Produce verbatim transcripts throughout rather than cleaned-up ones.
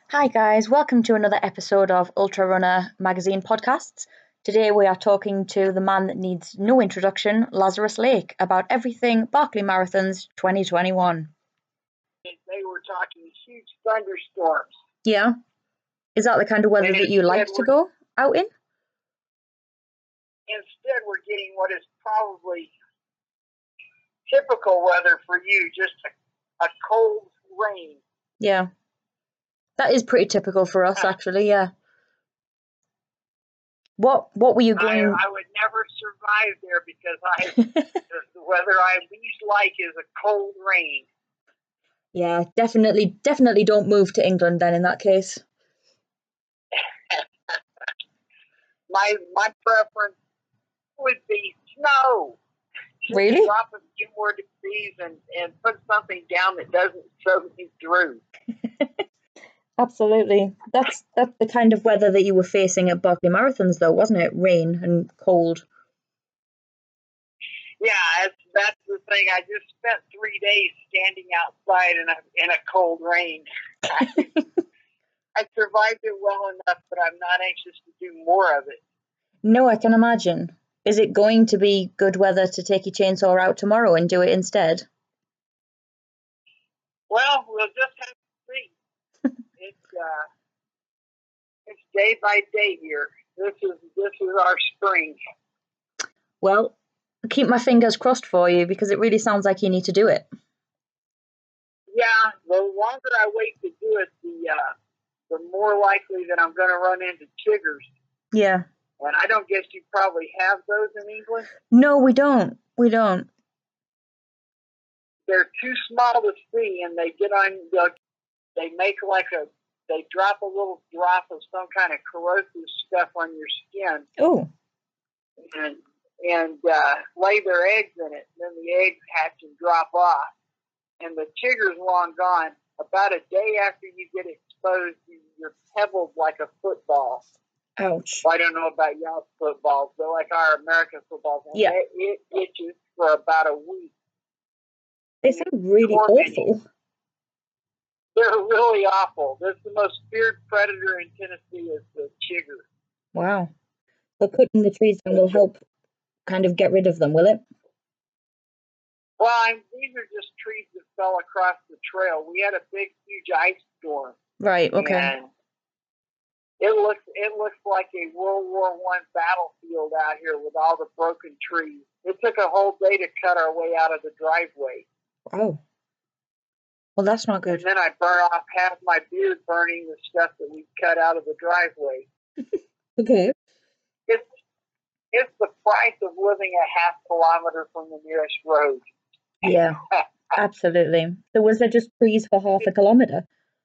Hi, guys. Welcome to another episode of Ultra Runner Magazine podcasts. Today, we are talking to the man that needs no introduction, Lazarus Lake, about everything Barkley Marathons twenty twenty-one. They were talking huge thunderstorms. Yeah? Is that the kind of weather And that you like to instead go out in? Instead, we're getting what is probably typical weather for you, just a, a cold rain. Yeah. That is pretty typical for us, actually, yeah. What What were you I, going... I would never survive there because I the, the weather I least like is a cold rain. Yeah, definitely, definitely don't move to England then in that case. my my preference would be snow. Just Really? drop a few more degrees and, and put something down that doesn't soak me through. Absolutely. That's that's the kind of weather that you were facing at Barkley Marathons, though, wasn't it? Rain and cold. Yeah, that's, that's the thing. I just spent three days standing outside in a in a cold rain. I, I survived it well enough, but I'm not anxious to do more of it. No, I can imagine. Is it going to be good weather to take your chainsaw out tomorrow and do it instead? Well, we'll just have to see. It's uh, it's day by day here. This is this is our spring. Well, keep my fingers crossed for you because it really sounds like you need to do it. Yeah, the longer I wait to do it, the uh, the more likely that I'm going to run into chiggers. Yeah. And I don't guess you probably have those in England? No, we don't. We don't. They're too small to see, and they get on, they make like a, they drop a little drop of some kind of corrosive stuff on your skin. Oh. And, and uh, lay their eggs in it. Then the eggs hatch and drop off. And the chigger's long gone. About a day after you get exposed, you're pebbled like a football. Ouch. Well, I don't know about y'all's footballs, but like our American footballs. And yeah. It, it itches for about a week. They sound really awful. They're really awful. That's the most feared predator in Tennessee is the chigger. Wow. So cutting the trees down will help kind of get rid of them, will it? Well, I'm, these are just trees that fell across the trail. We had a big, huge ice storm. Right, okay. And it looks it looks like a World War One battlefield out here with all the broken trees. It took a whole day to cut our way out of the driveway. Oh. Well, that's not good. And then I burn off half my beard burning the stuff that we cut out of the driveway. Okay. It's, it's the price of living a half kilometer from the nearest road. Yeah, absolutely. So was there just trees for half a kilometer?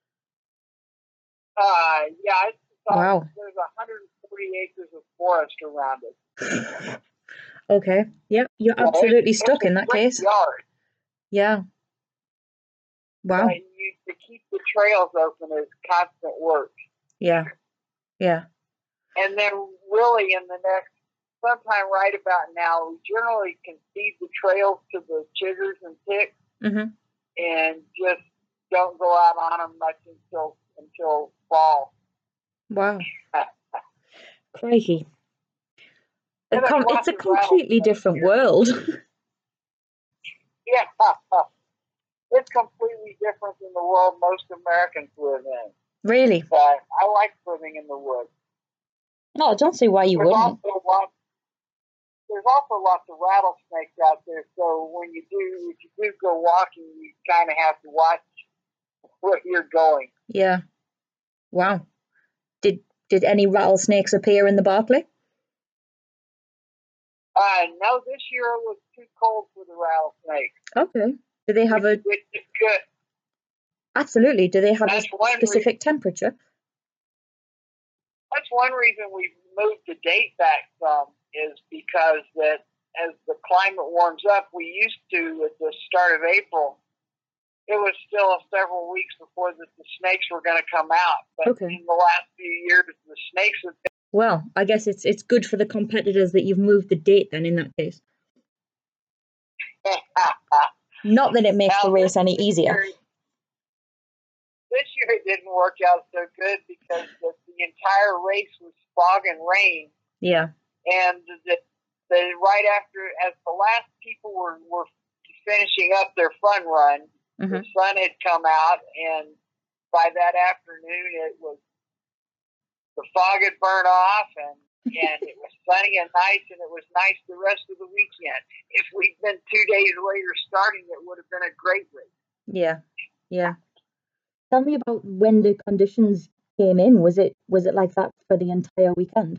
Uh, yeah, it's, uh, wow. There's one hundred forty acres of forest around it. Okay. Yep, you're yeah, absolutely it's, stuck it's in that case. Yard. Yeah. Wow. But you, to keep the trails open is constant work. Yeah. Yeah. And then really in the next, sometime right about now, we generally can feed the trails to the chiggers and ticks mm-hmm. and just don't go out on them much until until fall. Wow. Crikey. A com- it's a completely different here. world. Yeah. It's completely different than the world most Americans live in. Really? But I like living in the woods. No, I don't see why you there's wouldn't. Also lots, there's also lots of rattlesnakes out there, so when you do, if you do go walking, you kind of have to watch where you're going. Yeah. Wow. Did did any rattlesnakes appear in the Barkley? Uh, no, this year it was too cold for the rattlesnakes. Okay. Do they have which, a... Which is good. Absolutely. Do they have that's a specific re- temperature? That's one reason we moved the date back some, is because that as the climate warms up, we used to, at the start of April, it was still several weeks before the, the snakes were going to come out. But okay. in the last few years, the snakes have been... Well, I guess it's it's good for the competitors that you've moved the date then in that case. Not that it makes now, the race any this easier. Year, this year it didn't work out so good because the, the entire race was fog and rain. Yeah. And the, the right after, as the last people were, were finishing up their fun run, mm-hmm. the sun had come out, and by that afternoon it was, the fog had burned off, and, and it was sunny and nice, and it was nice the rest of the weekend. If we'd been two days later starting, it would have been a great race. Yeah, yeah. Tell me about when the conditions came in. Was it was it like that for the entire weekend?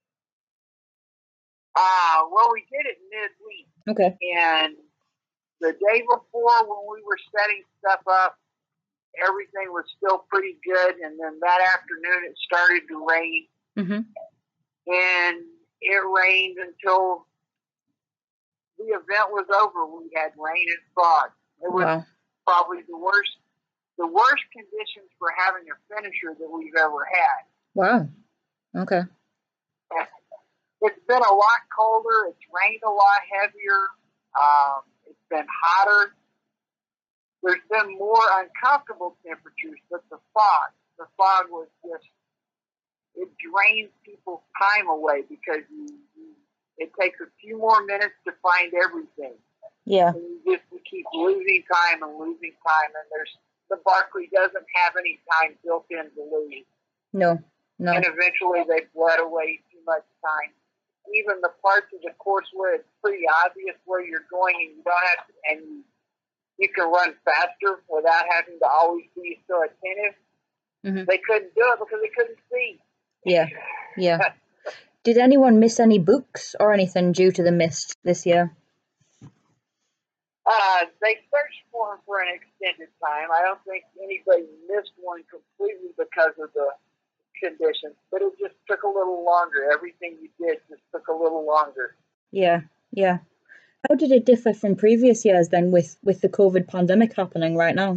Uh, well, we did it midweek. Okay. And the day before, when we were setting stuff up, everything was still pretty good. And then that afternoon, it started to rain. Mm-hmm. And it rained until the event was over. We had rain and fog. It was wow. probably the worst, the worst conditions for having a finisher that we've ever had. Wow. Okay. It's been a lot colder. It's rained a lot heavier. Um, it's been hotter. There's been more uncomfortable temperatures, but the fog, the fog was just, it drains people's time away because you, you, it takes a few more minutes to find everything. Yeah. And you just you keep losing time and losing time, and there's the Barkley doesn't have any time built in to lose. No, no. And eventually they bled away too much time. Even the parts of the course where it's pretty obvious where you're going, and you don't have to, and you, you can run faster without having to always be so attentive. Mm-hmm. They couldn't do it because they couldn't see. Yeah, yeah. Did anyone miss any books or anything due to the mist this year? Uh, they searched for them for an extended time. I don't think anybody missed one completely because of the conditions, but it just took a little longer. Everything you did just took a little longer. Yeah, yeah. How did it differ from previous years then with, with the COVID pandemic happening right now?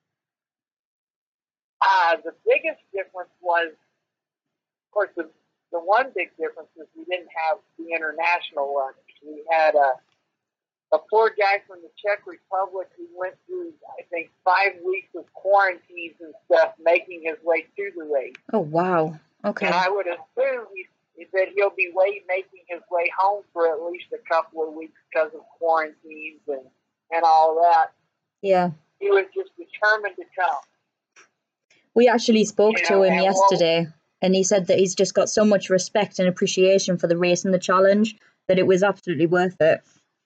Uh, the biggest difference was, of course, the, the one big difference is we didn't have the international runners. We had a, a poor guy from the Czech Republic who went through, I think, five weeks of quarantines and stuff, making his way through the race. Oh, wow. Okay. And I would assume he, that he'll be wait, making his way home for at least a couple of weeks because of quarantines and, and all that. Yeah. He was just determined to come. We actually spoke you to know, him and yesterday, well, and he said that he's just got so much respect and appreciation for the race and the challenge that it was absolutely worth it.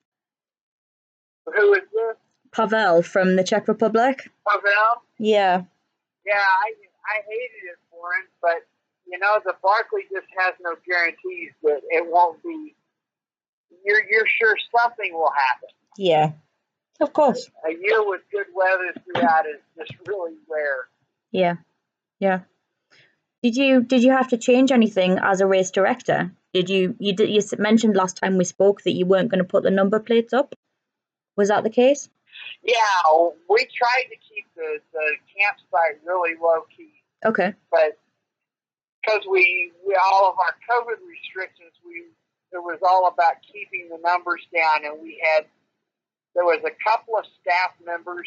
Who is this? Pavel from the Czech Republic. Pavel? Yeah. Yeah, I I hated it for him, but, you know, the Barkley just has no guarantees that it won't be, you're, you're sure something will happen. Yeah, of course. A year with good weather throughout is just really rare. Yeah, yeah. Did you did you have to change anything as a race director? Did you you did you mentioned last time we spoke that you weren't going to put the number plates up? Was that the case? Yeah, we tried to keep the, the campsite really low key. Okay. But because we, we all of our COVID restrictions, we it was all about keeping the numbers down, and we had there was a couple of staff members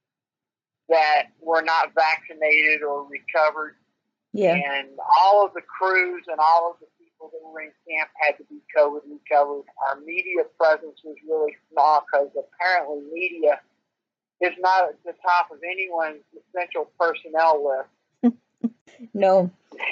that were not vaccinated or recovered. Yeah. And all of the crews and all of the people that were in camp had to be COVID recovered. Our media presence was really small because apparently media is not at the top of anyone's essential personnel list. No.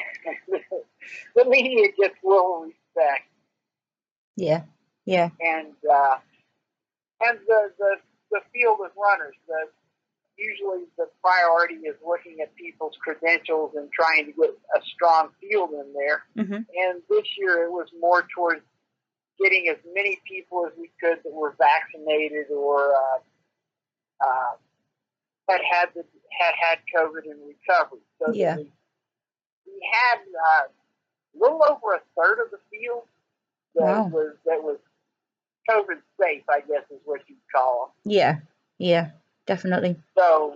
The media gets little respect. Yeah, yeah. And uh, and the, the, the field of runners, the usually the priority is looking at people's credentials and trying to get a strong field in there. Mm-hmm. And this year it was more towards getting as many people as we could that were vaccinated or uh, uh, had had the, had had COVID and recovered. So yeah. we, we had uh, a little over a third of the field that wow. was that was COVID safe, I guess is what you'd call them. Yeah, yeah. Definitely. So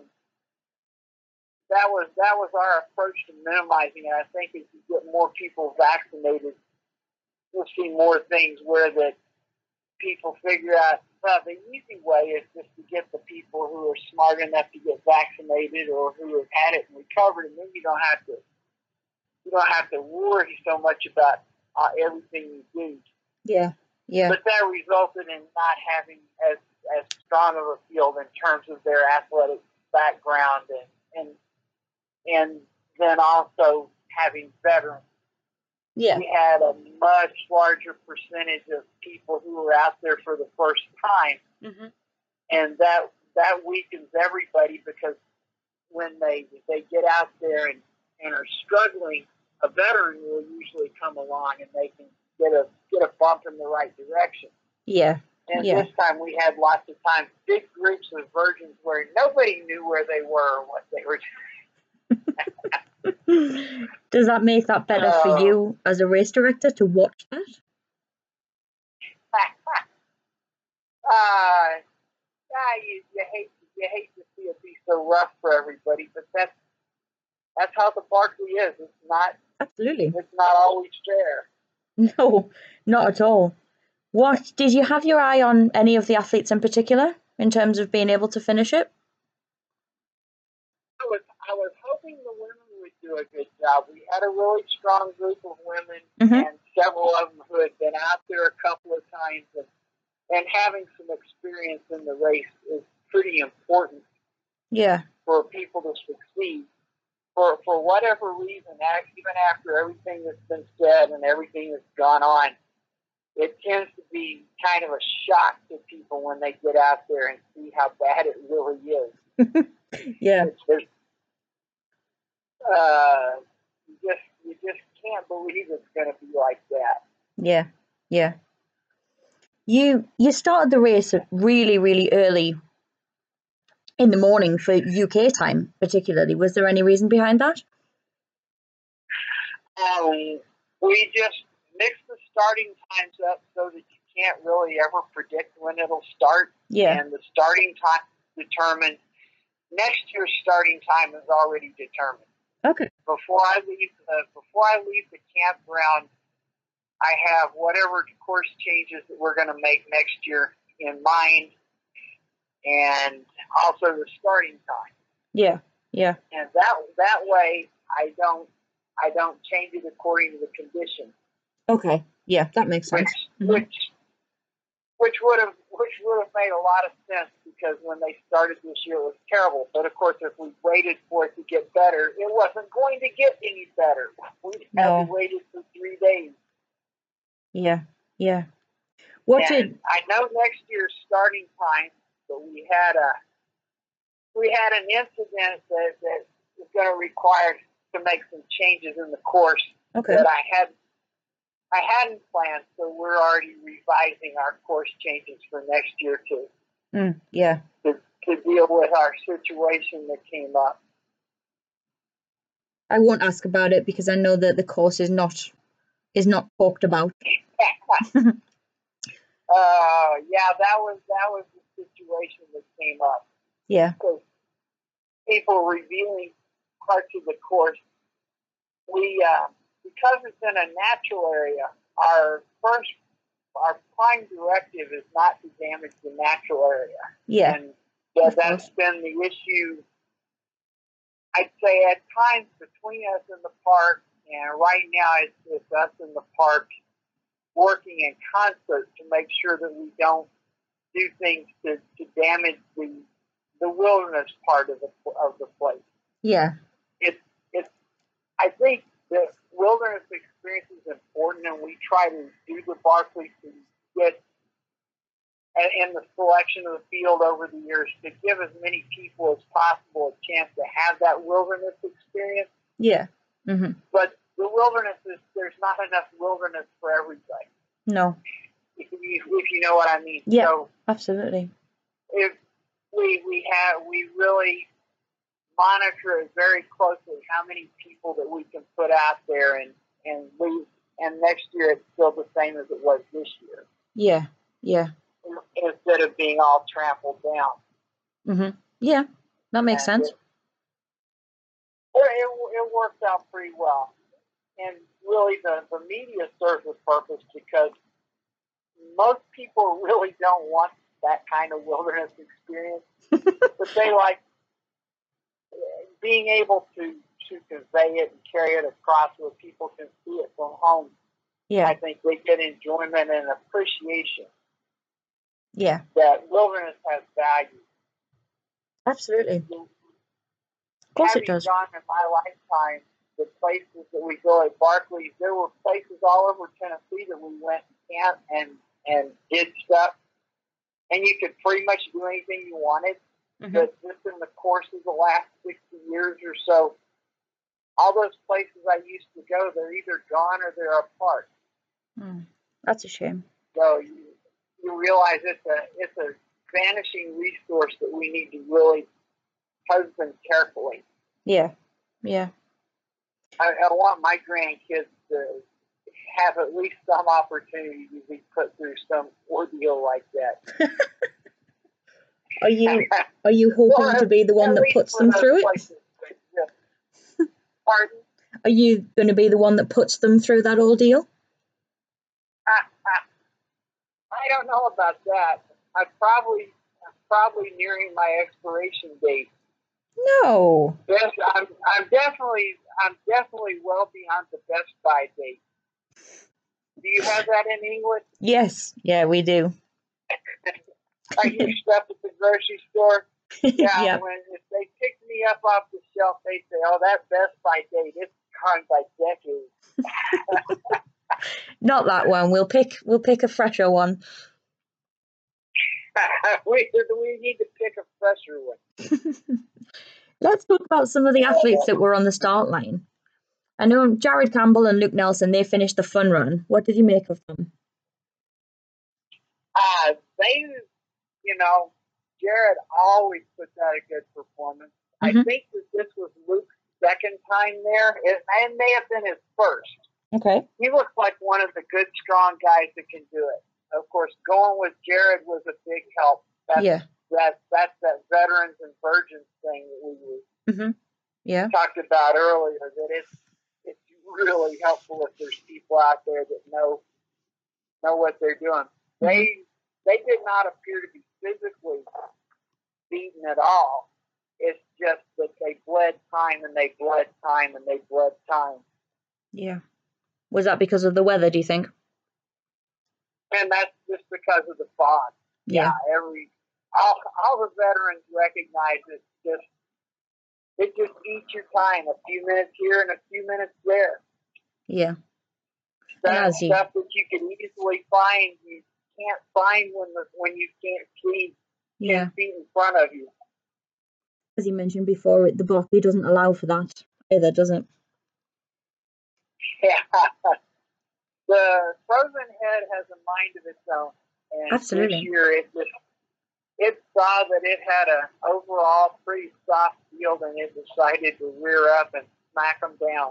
that was that was our approach to minimizing it. I think if you get more people vaccinated, we'll see more things where that people figure out, well, the easy way is just to get the people who are smart enough to get vaccinated or who have had it and recovered, and then you don't have to you don't have to worry so much about uh, everything you do. Yeah, yeah. But that resulted in not having as as strong of a field in terms of their athletic background, and and and then also having veterans. Yeah. We had a much larger percentage of people who were out there for the first time, mm-hmm. and that that weakens everybody, because when they they get out there and, and are struggling, a veteran will usually come along and they can get a get a bump in the right direction. Yeah. And yeah. this time we had lots of times big groups of virgins where nobody knew where they were or what they were doing. Does that make that better uh, for you as a race director to watch that? uh, yeah, you, you hate you hate to see it be so rough for everybody, but that's that's how the Barkley is. It's not absolutely. It's not always fair. No, not at all. What did you have your eye on any of the athletes in particular in terms of being able to finish it? I was I was hoping the women would do a good job. We had a really strong group of women, mm-hmm. and several of them who had been out there a couple of times, and, and having some experience in the race is pretty important. Yeah. For people to succeed. For for whatever reason, even after everything that's been said and everything that's gone on, it tends to be kind of a shock to people when they get out there and see how bad it really is. Yeah. It's, it's, uh, you just you just can't believe it's going to be like that. Yeah, yeah. You you started the race really really early in the morning for U K time, particularly. Was there any reason behind that? Um, we just mixed the starting times up so that you can't really ever predict when it'll start. Yeah. And the starting time determined. Next year's starting time is already determined. Okay. Before I leave the before I leave the campground, I have whatever course changes that we're going to make next year in mind, and also the starting time. Yeah. Yeah. And that that way, I don't I don't change it according to the conditions. Okay. Yeah, that makes sense. Which mm-hmm. which which would have which would have made a lot of sense, because when they started this year it was terrible. But of course, if we waited for it to get better, it wasn't going to get any better. We no. had to wait for three days. Yeah. Yeah. What and did I know next year's starting time? But we had a we had an incident that that was going to require to make some changes in the course. Okay. That I had. I hadn't planned, so we're already revising our course changes for next year to, mm, yeah. to to deal with our situation that came up. I won't ask about it because I know that the course is not is not talked about. uh, yeah, that was that was the situation that came up. Yeah. Because people revealing parts of the course, we. Uh, Because it's in a natural area, our first, our prime directive is not to damage the natural area. Yeah. And that, that's been the issue, I'd say, at times between us and the park, and right now it's, it's us in the park working in concert to make sure that we don't do things to, to damage the the wilderness part of the of the place. Yeah. It's it's I think the wilderness experience is important, and we try to do the Barkley to get, in the selection of the field over the years, to give as many people as possible a chance to have that wilderness experience. Yeah. Mm-hmm. But the wilderness is, there's not enough wilderness for everybody. No. If you, if you know what I mean. Yeah, so absolutely. If we we have we really monitor it very closely, how many people that we can put out there, and, and leave, and next year it's still the same as it was this year. Yeah, yeah. Instead of being all trampled down. Mm-hmm. Yeah, that makes and sense. It, it, it worked out pretty well. And really the, the media serves its purpose, because most people really don't want that kind of wilderness experience, but they like being able to, to convey it and carry it across where people can see it from home. Yeah. I think they get enjoyment and appreciation. Yeah. That wilderness has value. Absolutely. Of course Having it does. gone in my lifetime, the places that we go at Barkley's, there were places all over Tennessee that we went and camped and, and did stuff. And you could pretty much do anything you wanted. Mm-hmm. But just in the course of the last sixty years or so, all those places I used to go, they're either gone or they're apart. Mm, that's a shame. So you, you realize it's a it's a vanishing resource that we need to really husband carefully. Yeah, yeah. I, I want my grandkids to have at least some opportunity to be put through some ordeal like that. Are you are you hoping well, to be the one that puts them through it? Pardon? Are you going to be the one that puts them through that ordeal? I don't know about that. I'm probably I'm probably nearing my expiration date. No. Yes, I'm I'm definitely I'm definitely well beyond the Best Buy date. Do you have that in England? Yes, yeah, we do. I use stuff at the grocery store. Yeah, yep. When if they pick me up off the shelf, they say, "Oh, that Best Buy date, it's gone by decades." Not that one. We'll pick we'll pick a fresher one. we we need to pick a fresher one. Let's talk about some of the athletes that were on the start line. I know Jared Campbell and Luke Nelson, they finished the fun run. What did you make of them? Uh, they, you know, Jared always puts out a good performance. Mm-hmm. I think that this was Luke's second time there. It, it may have been his first. Okay. He looks like one of the good, strong guys that can do it. Of course, going with Jared was a big help. That's, yeah. That, that's that veterans and virgins thing that we mm-hmm. yeah. talked about earlier, that it's, it's really helpful if there's people out there that know know what they're doing. Mm-hmm. They they did not appear to be physically beaten at all. It's just that they bled time and they bled time and they bled time. Yeah. Was that because of the weather, do you think? And that's just because of the fog. Yeah. yeah every all, all the veterans recognize it. Just it just eats your time. A few minutes here and a few minutes there. Yeah. That stuff that you can easily find, you can't find when the when you can't see yeah. ten feet in front of you. As you mentioned before, the Barkley doesn't allow for that either, does it? Yeah. The Frozen Head has a mind of its own. And absolutely. This year it just it saw that it had an overall pretty soft field and it decided to rear up and smack them down.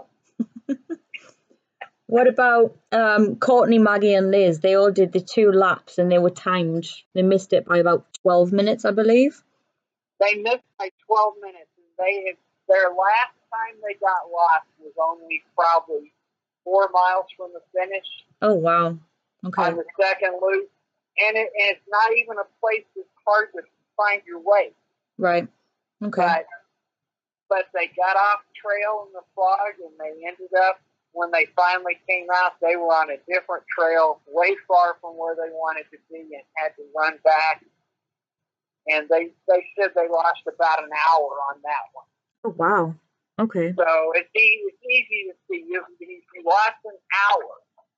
What about um, Courtney, Maggie, and Liz? They all did the two laps and they were timed. They missed it by about twelve minutes, I believe. They missed by twelve minutes. And they had, their last time they got lost was only probably four miles from the finish. Oh, wow. Okay. On the second loop. And, it, and it's not even a place that's hard to find your way. Right. Okay. But, but they got off trail in the fog and they ended up, when they finally came out, they were on a different trail, way far from where they wanted to be, and had to run back. And they, they said they lost about an hour on that one. Oh, wow. Okay. So it's easy, it's easy to see. You, you lost an hour.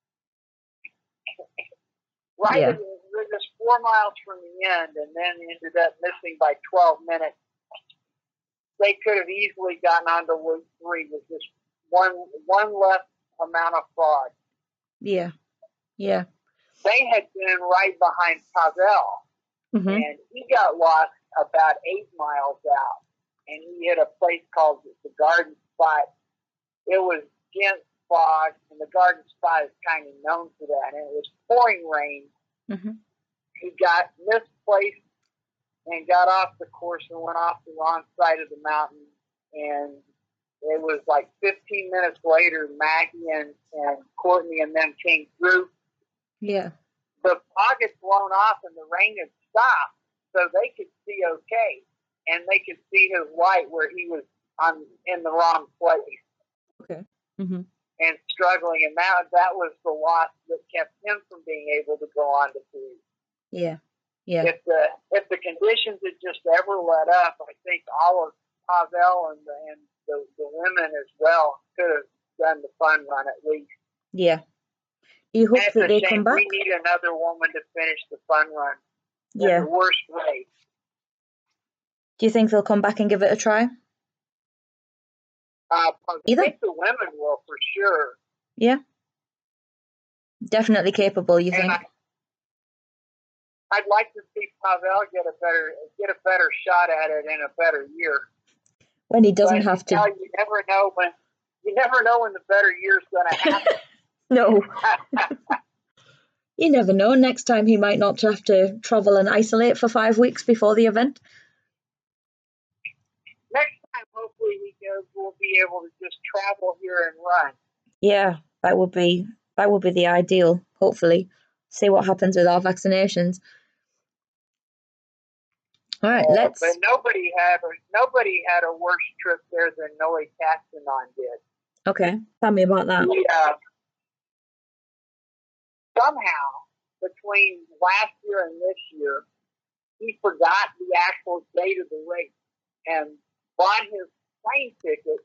Right, yeah. It was just four miles from the end, and then ended up missing by twelve minutes. They could have easily gotten onto Loop three with just one one less amount of fog. Yeah, yeah. They had been right behind Pavel, mm-hmm. and he got lost about eight miles out, and he hit a place called the Garden Spot. It was dense fog, and the Garden Spot is kind of known for that, and it was pouring rain. Mm-hmm. He got misplaced and got off the course and went off the wrong side of the mountain, and it was like fifteen minutes later, Maggie and, and Courtney and them came through. Yeah. the fog had blown off and the rain had stopped, so they could see okay, and they could see his light where he was on in the wrong place. Okay. Mm-hmm. And struggling, and that that was the loss that kept him from being able to go on to food. Yeah, yeah. If the if the conditions had just ever let up, I think all of Pavel and the, and the, the women as well could have done the fun run at least. Yeah. Do you hope and that they shame. come back? We need another woman to finish the fun run. Yeah. In the worst way. Do you think they'll come back and give it a try? Uh, I Either. think the women will for sure. Yeah. Definitely capable, you and think? I, I'd like to see Pavel get a better get a better shot at it in a better year. When he doesn't but have to. You, know, you never know when you never know when the better year's going to happen. No. You never know. Next time he might not have to travel and isolate for five weeks before the event. Next time, hopefully, he goes. We'll be able to just travel here and run. Yeah, that would be that would be the ideal. Hopefully, see what happens with our vaccinations. All right, uh, let's. But nobody had a, nobody had a worse trip there than Noe Castanon did. Okay, tell me about that. He, uh, somehow, between last year and this year, he forgot the actual date of the race and bought his plane ticket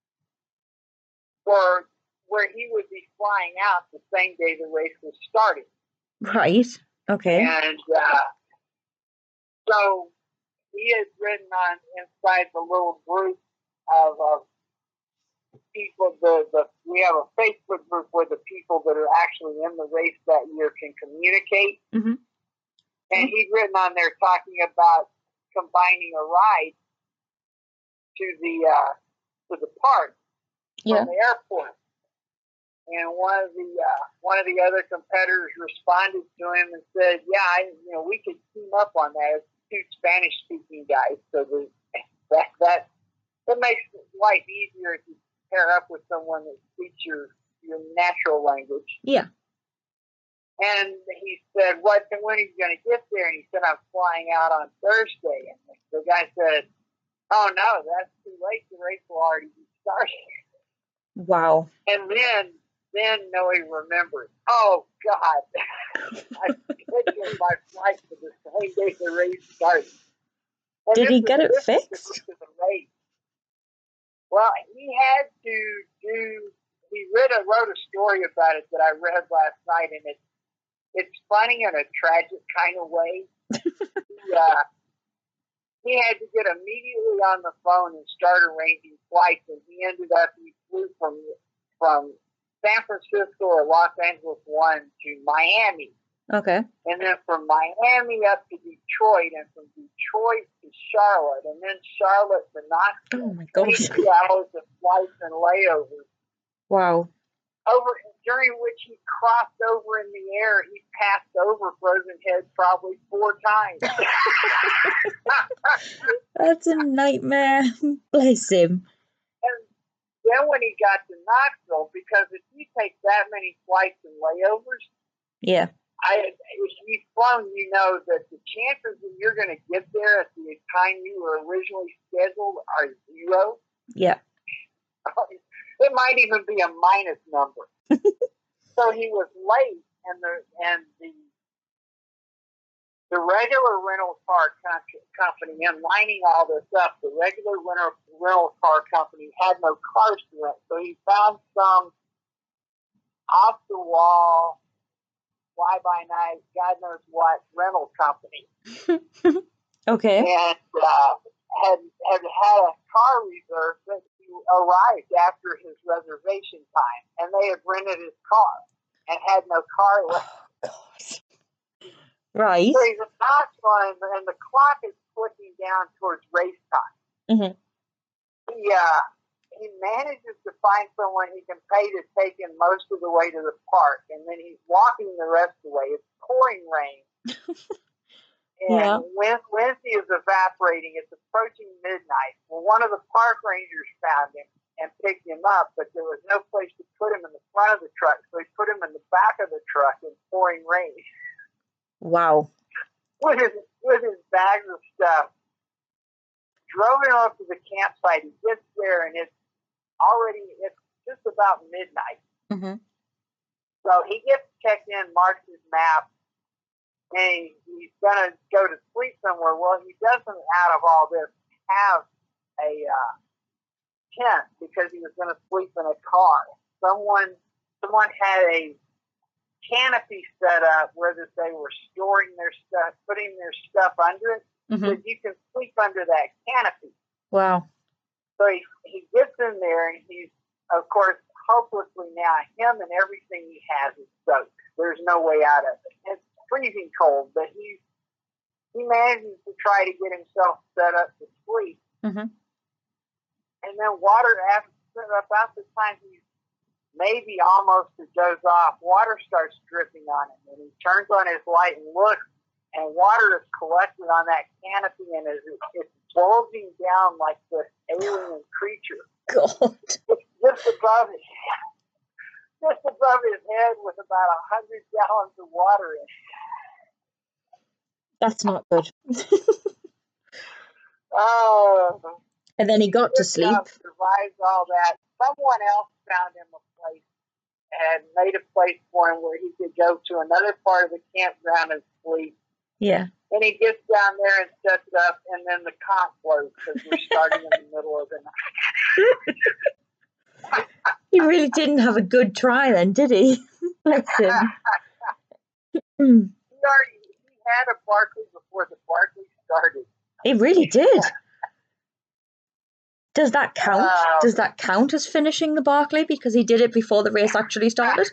for where he would be flying out the same day the race was starting. Right. Okay. And uh, so he had written on inside the little group of, of people. The, the we have a Facebook group where the people that are actually in the race that year can communicate. Mm-hmm. And he'd written on there talking about combining a ride to the uh, to the park Yeah. from the airport. And one of the uh, one of the other competitors responded to him and said, "Yeah, I, you know, we could team up on that. It's two Spanish-speaking guys, so the, that that that makes life easier if you pair up with someone that speaks your your natural language." Yeah. And he said, "What? When are you going to get there?" And he said, "I'm flying out on Thursday." And the guy said, "Oh no, that's too late. The race will already be starting." Wow. And then. Then Noe remembered, oh, God, I scheduled my flight for the same day the race started. And Did he is, get it fixed? To the race. Well, he had to do, he read a, wrote a story about it that I read last night, and it, it's funny in a tragic kind of way. he, uh, he had to get immediately on the phone and start arranging flights, and he ended up, he flew from, from San Francisco or Los Angeles one to Miami. Okay. And then from Miami up to Detroit, and from Detroit to Charlotte, and then Charlotte to Knoxville. Oh my gosh. twenty-two hours of flights and layovers. Wow. Over during which he crossed over in the air, he passed over Frozen Head probably four times. That's a nightmare. Bless him. And then when he got to Knoxville, because if you take that many flights and layovers, yeah, I if you've flown, you know that the chances that you're going to get there at the time you were originally scheduled are zero. Yeah, it might even be a minus number. So he was late, and the and the the regular rental car company, and lining all this up, the regular rental, rental car company had no cars to rent. So he found some off-the-wall, fly-by-night, God knows what, rental company. Okay. And uh, had, had had a car reserved that he arrived after his reservation time. And they had rented his car and had no car left. Oh, God. Right. So he's a Knoxville, and the clock is clicking down towards race time. Mm-hmm. He uh, he manages to find someone he can pay to take him most of the way to the park, and then he's walking the rest of the way. It's pouring rain, and yeah. wind, Wednesday is evaporating. It's approaching midnight. Well, one of the park rangers found him and picked him up, but there was no place to put him in the front of the truck, so he put him in the back of the truck in pouring rain. Wow. with his, with his bags of stuff. Drove him up to the campsite. He gets there, and it's already, it's just about midnight. Mm-hmm. So he gets checked in, marks his map, and he's going to go to sleep somewhere. Well, he doesn't, out of all this, have a uh, tent because he was going to sleep in a car. Someone someone had a canopy set up where that they were storing their stuff, putting their stuff under it, Mm-hmm. so you can sleep under that canopy. Wow. So he, he gets in there, and he's, of course, hopelessly now, him and everything he has is soaked. There's no way out of it. It's freezing cold, but he he manages to try to get himself set up to sleep. Mm-hmm. And then water, after about the time he's maybe almost to doze off, water starts dripping on him. And he turns on his light and looks, and water is collected on that canopy, and is, it's bulging down like this alien creature. God. It's just above his just above his head with about a hundred gallons of water in it. That's not good. Oh. And then he got to Good sleep. job, survived all that. Someone else found him a place and made a place for him where he could go to another part of the campground and sleep. Yeah. And he gets down there and sets it up, and then the conch blows because we're starting in the middle of the night. He really didn't have a good try then, did he? Bless him. Mm. He already he had a Barkley before the Barkley started. He really did. Does that count? Uh, Does that count as finishing the Barkley because he did it before the race actually started?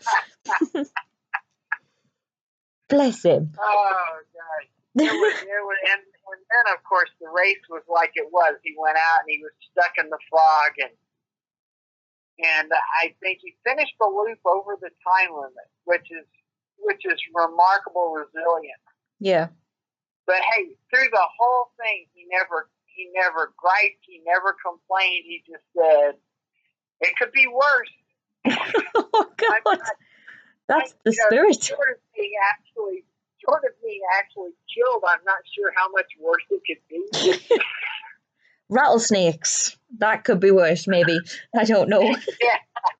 Bless him. Oh, God. It was, it was, and, and then, of course, the race was like it was. He went out and he was stuck in the fog, and and I think he finished the loop over the time limit, which is which is remarkable resilience. Yeah. But hey, through the whole thing, he never he never griped, he never complained. He just said, "It could be worse." Oh God, I, I, that's I, the you know, spirit. Short of being actually, short of being actually killed, I'm not sure how much worse it could be. Rattlesnakes. That could be worse, maybe. I don't know. Yeah.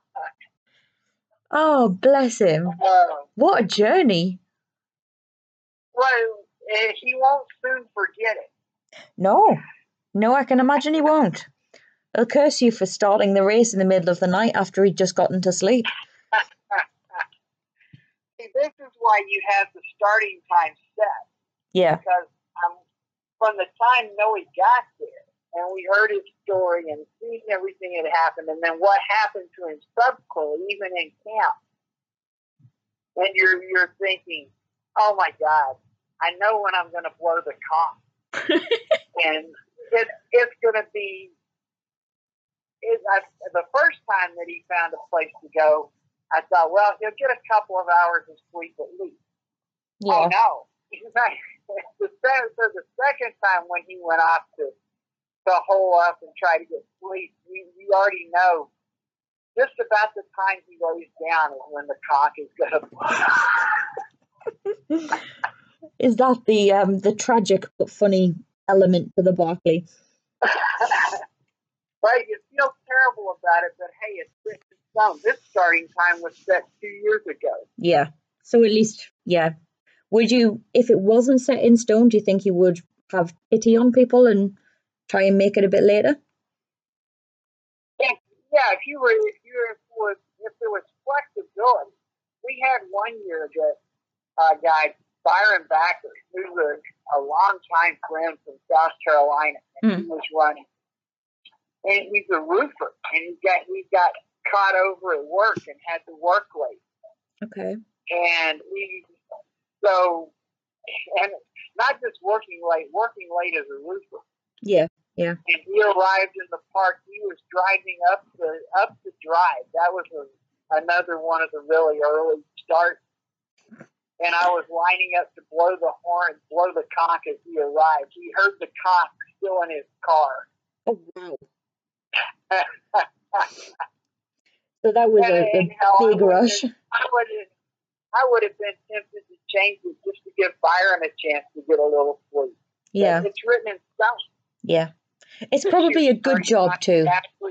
Oh, bless him. Uh, What a journey. well, uh, he won't soon forget it. No. No, I can imagine he won't. He'll curse you for starting the race in the middle of the night after he'd just gotten to sleep. See, this is why you have the starting time set. Yeah. Because um, from the time Noe got there, and we heard his story and seen everything that happened, and then what happened to him subsequently, even in camp, and you're you're thinking, oh my God, I know when I'm going to blow the conch, and it, it's going to be. It, I, the first time that he found a place to go, I thought, well, he'll get a couple of hours of sleep at least. Yeah. Oh no! the, so the second time when he went off to to hole up and try to get sleep, you, you already know just about the time he lays down is when the cock is going to blow. Is that the um the tragic but funny element to the Barkley? Right, you feel terrible about it, but hey, it's written down. This starting time was set two years ago. Yeah. So at least, yeah. Would you, if it wasn't set in stone, do you think you would have pity on people and try and make it a bit later? If, yeah, if you were, if you were, was, if there was flexibility, we had one year that uh, guy Byron Backer, who's a, a longtime friend from South Carolina, and mm. he was running. And he's a roofer, and he got he got caught over at work and had to work late. Okay. And he so and not just working late, working late as a roofer. Yeah, yeah. And he arrived in the park. He was driving up the up the drive. That was a, another one of the really early starts. And I was lining up to blow the horn, blow the conch as he arrived. He heard the conch still in his car. Oh wow. So that was a, a and, you know, big I rush. I would have, I would have been tempted to change it just to give Byron a chance to get a little sleep. Yeah. But it's written in stone. Yeah. It's probably a good job too.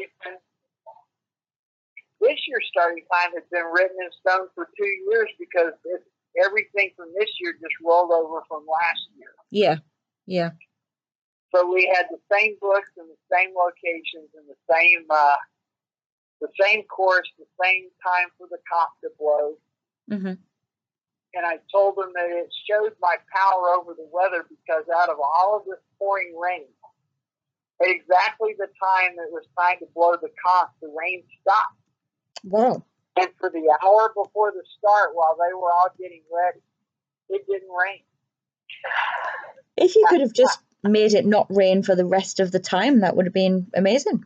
This year's starting time has been written in stone for two years because it's, everything from this year just rolled over from last year. Yeah. Yeah. So we had the same books and the same locations and the same uh, the same course, the same time for the comp to blow. Mm-hmm. And I told them that it showed my power over the weather because out of all of this pouring rain, at exactly the time that it was time to blow the comp, the rain stopped. Wow. And for the hour before the start, while they were all getting ready, it didn't rain. If you could have just made it not rain for the rest of the time, that would have been amazing.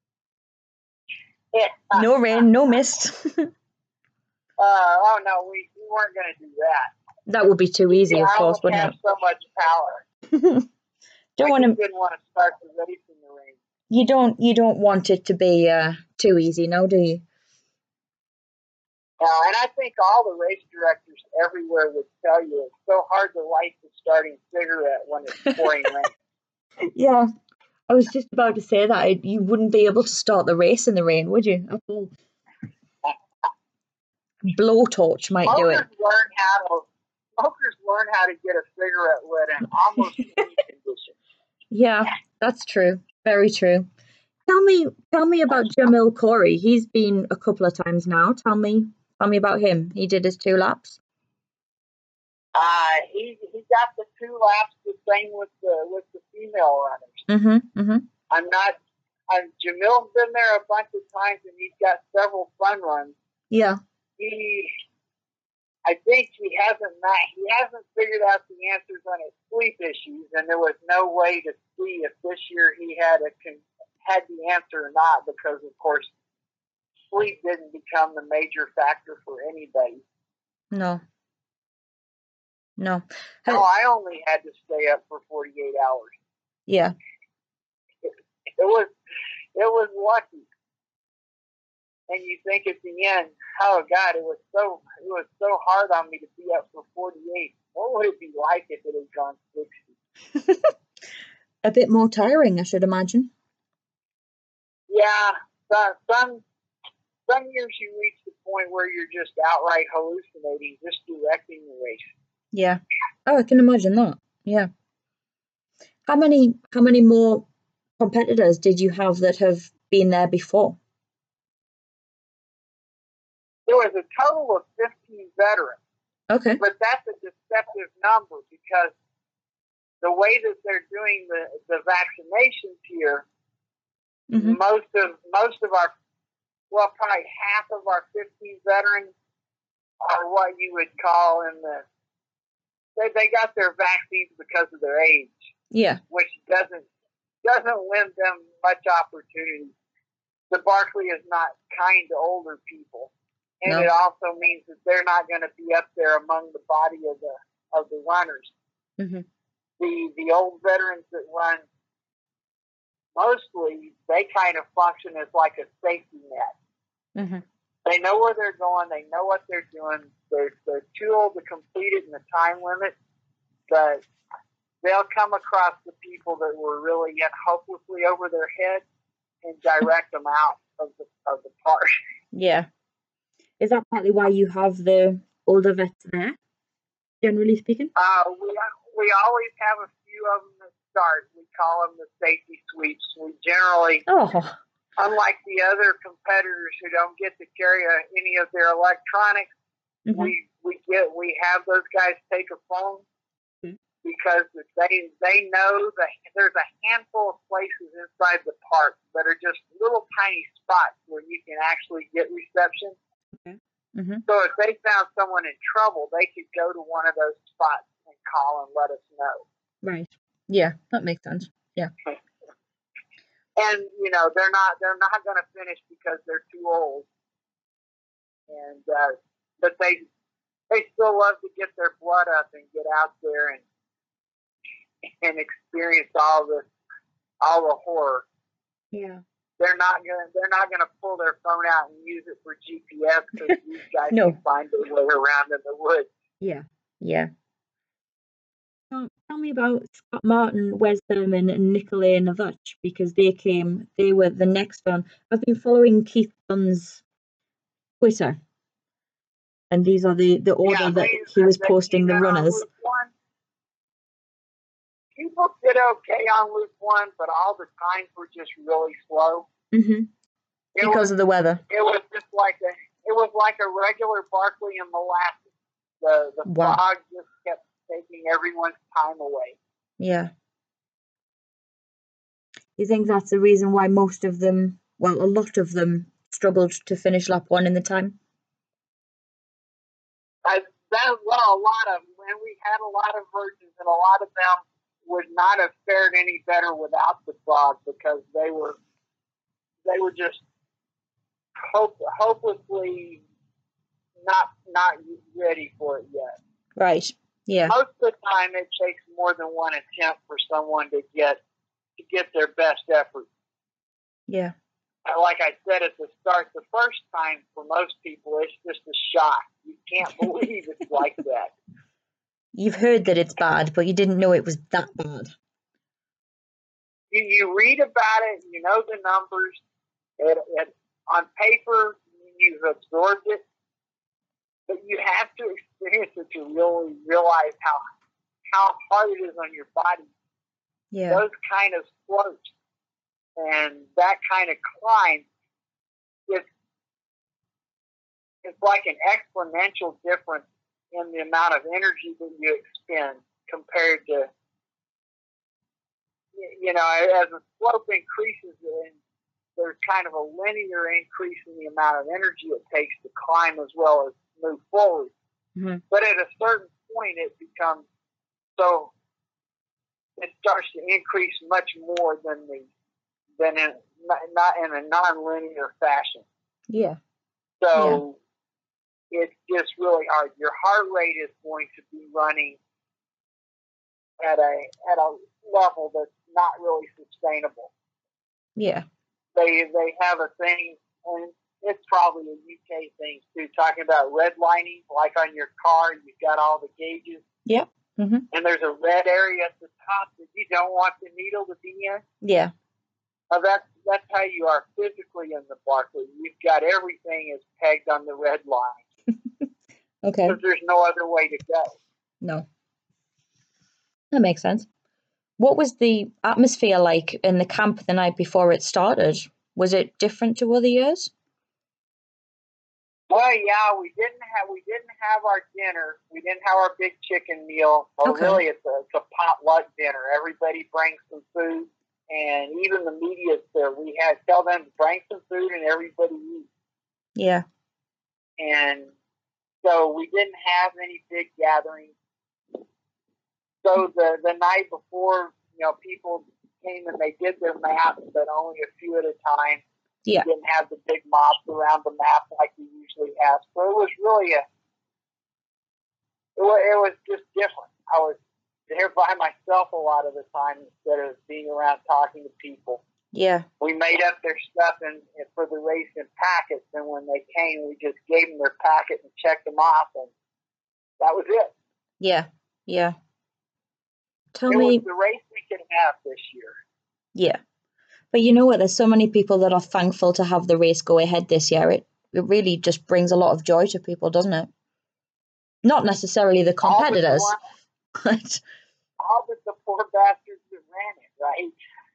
Yeah. No rain, no mist. uh, oh, no, we, we weren't going to do that. That would be too easy, yeah, of course, I wouldn't have it? so much power. don't I want to. didn't want to start the race in the rain. You don't. You don't want it to be uh, too easy, now, do you? No, and I think all the race directors everywhere would tell you it's so hard to light the starting cigarette when it's pouring rain. Yeah, I was just about to say that you wouldn't be able to start the race in the rain, would you? At all. Blowtorch might smokers do it. Learn how to, smokers learn how to get a cigarette lit in almost any condition. Yeah, that's true. Very true. Tell me, tell me about Jamil Coury. He's been a couple of times now. Tell me, tell me about him. He did his two laps. Uh, he he got the two laps the same with the with the female runners. Mm-hmm. Mm-hmm. I'm not. I'm, Jamil's been there a bunch of times, and he's got several fun runs. Yeah. He, I think he hasn't not, he hasn't figured out the answers on his sleep issues, and there was no way to see if this year he had a had the answer or not, because of course sleep didn't become the major factor for anybody. No. No. No, I only had to stay up for forty-eight hours. Yeah. It, it was it was lucky. And you think at the end, oh God, it was so it was so hard on me to be up for forty-eight. What would it be like if it had gone sixty? A bit more tiring, I should imagine. Yeah, some some some years you reach the point where you're just outright hallucinating, just directing the race. Yeah. Oh, I can imagine that. Yeah. How many how many more competitors did you have that have been there before? There was a total of fifteen veterans. Okay. But that's a deceptive number because the way that they're doing the, the vaccinations here, mm-hmm. most of most of our, well, probably half of our fifteen veterans are what you would call in the, they, they got their vaccines because of their age. Yeah. Which doesn't doesn't lend them much opportunity. The Barkley is not kind to older people. And no. It also means that they're not going to be up there among the body of the of the runners. Mm-hmm. The the old veterans that run, mostly they kind of function as like a safety net. Mm-hmm. They know where they're going. They know what they're doing. They're they're too old to complete it in the time limit, but they'll come across the people that were really in hopelessly over their head and direct them out of the of the park. Yeah. Is that partly why you have the older vets there, generally speaking? Uh, we we always have a few of them that start. We call them the safety sweeps. We generally, oh. unlike the other competitors who don't get to carry a, any of their electronics, mm-hmm. we we get we have those guys take a phone mm-hmm. because they they know that there's a handful of places inside the park that are just little tiny spots where you can actually get reception. Okay. Mm-hmm. So if they found someone in trouble, they could go to one of those spots and call and let us know. Right. Yeah, that makes sense. Yeah. And you know they're not they're not going to finish because they're too old. And uh, but they they still love to get their blood up and get out there and and experience all the all the horror. Yeah. They're not gonna. They're not gonna pull their phone out and use it for G P S because these guys no. can find their way around in the woods. Yeah, yeah. Tell, tell me about Scott Martin, Wes Thurman, and Nicolay Navuch, because they came, they were the next one. I've been following Keith Dunn's Twitter, and these are the, the order Yeah, that they, he was they posting the came out on runners. Loop One. People did okay on Loop One, but all the times were just really slow. Mm-hmm. It Because was, of the weather. It was just like a, it was like a regular Barkley and molasses. The the Wow. fog just kept taking everyone's time away. Yeah. You think that's the reason why most of them, well, a lot of them, struggled to finish lap one in the time? I, that well, a lot of them, and we had a lot of versions, and a lot of them would not have fared any better without the fog because they were they were just hope, hopelessly not not ready for it yet. Right. Yeah. Most of the time, it takes more than one attempt for someone to get to get their best effort. Yeah. Like I said at the start, the first time for most people, it's just a shock. You can't believe it's like that. You've heard that it's bad, but you didn't know it was that bad. You, you read about it, you know the numbers. It, it, on paper, you've absorbed it, but you have to experience it to really realize how how hard it is on your body. Yeah. Those kind of slopes and that kind of climb, it's, it's like an exponential difference in the amount of energy that you expend compared to, you know, as the slope increases, and there's kind of a linear increase in the amount of energy it takes to climb as well as move forward. Mm-hmm. But at a certain point, it becomes so, it starts to increase much more than the, than in, not in a non-linear fashion. Yeah. So yeah. It's just really hard. Your heart rate is going to be running at a at a level that's not really sustainable. Yeah. They they have a thing, and it's probably a U K thing too, talking about redlining, like on your car, you've got all the gauges. Yep. Mm-hmm. And there's a red area at the top that you don't want the needle to be in. Yeah. Now that's that's how you are physically in the Barkley. You've got everything is pegged on the red line. Okay. Because there's no other way to go. No. That makes sense. What was the atmosphere like in the camp the night before it started? Was it different to other years? Well, yeah, we didn't have we didn't have our dinner. We didn't have our big chicken meal. Well, Okay. really, it's a, it's a potluck dinner. Everybody brings some food, and even the media's there. We had tell them to bring some food, and everybody eat. Yeah. And so we didn't have any big gatherings. So the the night before, you know, people came and they did their maps, but only a few at a time. Yeah. We didn't have the big mobs around the map like we usually have. So it was really a, it was, it was just different. I was there by myself a lot of the time instead of being around talking to people. Yeah. We made up their stuff in, for the race in packets, and when they came, we just gave them their packet and checked them off, and that was it. Yeah. Yeah. Tell it me. was the race we could have this year. Yeah. But you know what? There's so many people that are thankful to have the race go ahead this year. It it really just brings a lot of joy to people, doesn't it? Not necessarily the competitors, all but, the but all but the poor bastards that ran it, right?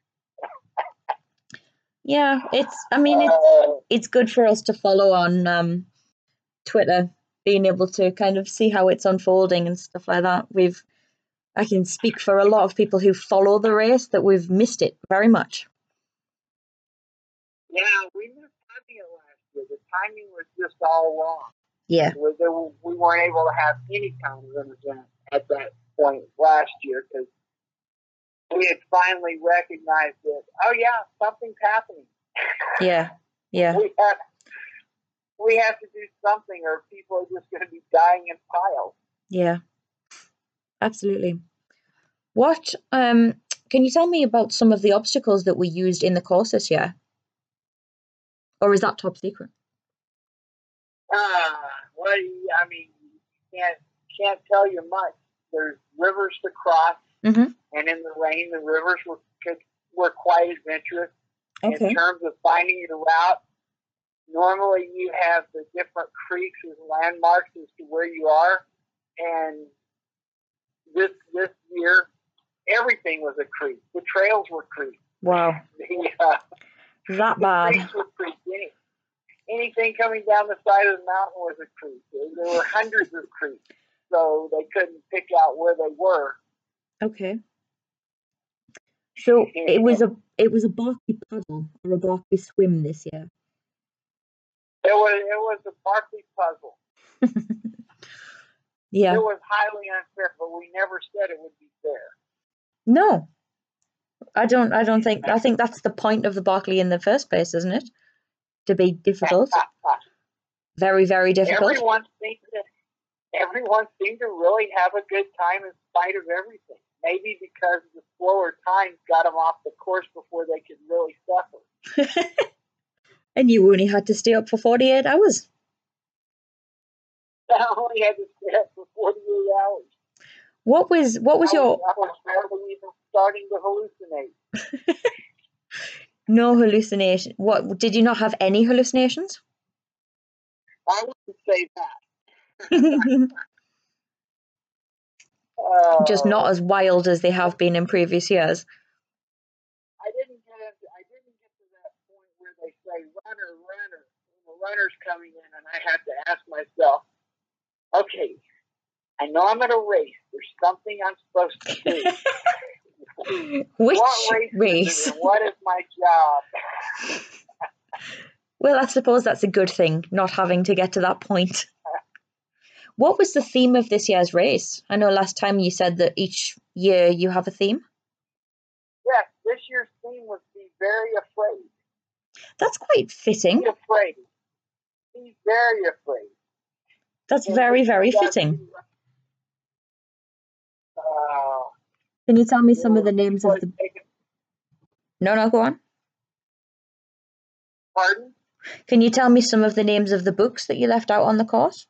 Yeah, it's. I mean, it's uh, it's good for us to follow on um, Twitter, being able to kind of see how it's unfolding and stuff like that. We've, I can speak for a lot of people who follow the race that we've missed it very much. Yeah, we missed having it last year. The timing was just all wrong. Yeah. We, we weren't able to have any kind of an event at that point last year because we had finally recognized that, oh, yeah, something's happening. Yeah, yeah. we, have, we have to do something or people are just going to be dying in piles. Yeah, absolutely. What, um, can you tell me about some of the obstacles that we used in the course this year? Or is that top secret? Uh, well, I mean, can't can't tell you much. there's rivers to cross, Mm-hmm. and in the rain, the rivers were were quite adventurous. Okay. In terms of finding your route, normally you have the different creeks as landmarks as to where you are, and this this year, everything was a creek. The trails were creeks. Wow. The, uh, That the bad. creeks were creeks. Any, anything coming down the side of the mountain was a creek. There were hundreds of creeks, so they couldn't pick out where they were. Okay. So it was a it was a Barkley paddle or a Barkley swim this year. It was it was a Barkley puzzle. Yeah. It was highly unfair, but we never said it would be fair. No. I don't I don't think I think that's the point of the Barkley in the first place, isn't it? To be difficult. Very, very difficult. Everyone seemed to everyone seemed to really have a good time in spite of everything. Maybe because the slower times got them off the course before they could really suffer. And you only had to stay up for forty-eight hours. I only had to stay up for forty-eight hours. What was what was I your was, I was barely even starting to hallucinate. No hallucination? What, did you not have any hallucinations? I wouldn't say that. uh, Just not as wild as they have been in previous years. I didn't get into, I didn't get to that point where they say runner, runner, and the runner's coming in, and I had to ask myself, okay, I know I'm at a race. There's something I'm supposed to do. Which what race? race? Is it, and what is my job? Well, I suppose that's a good thing, not having to get to that point. What was the theme of this year's race? I know last time you said that each year you have a theme. Yes, this year's theme was Be Very Afraid. That's quite fitting. Be afraid. Be very afraid. That's very, very fitting. Uh, Can you tell me some of the names of the... taken... No, no, go on. Pardon? Can you tell me some of the names of the books that you left out on the course?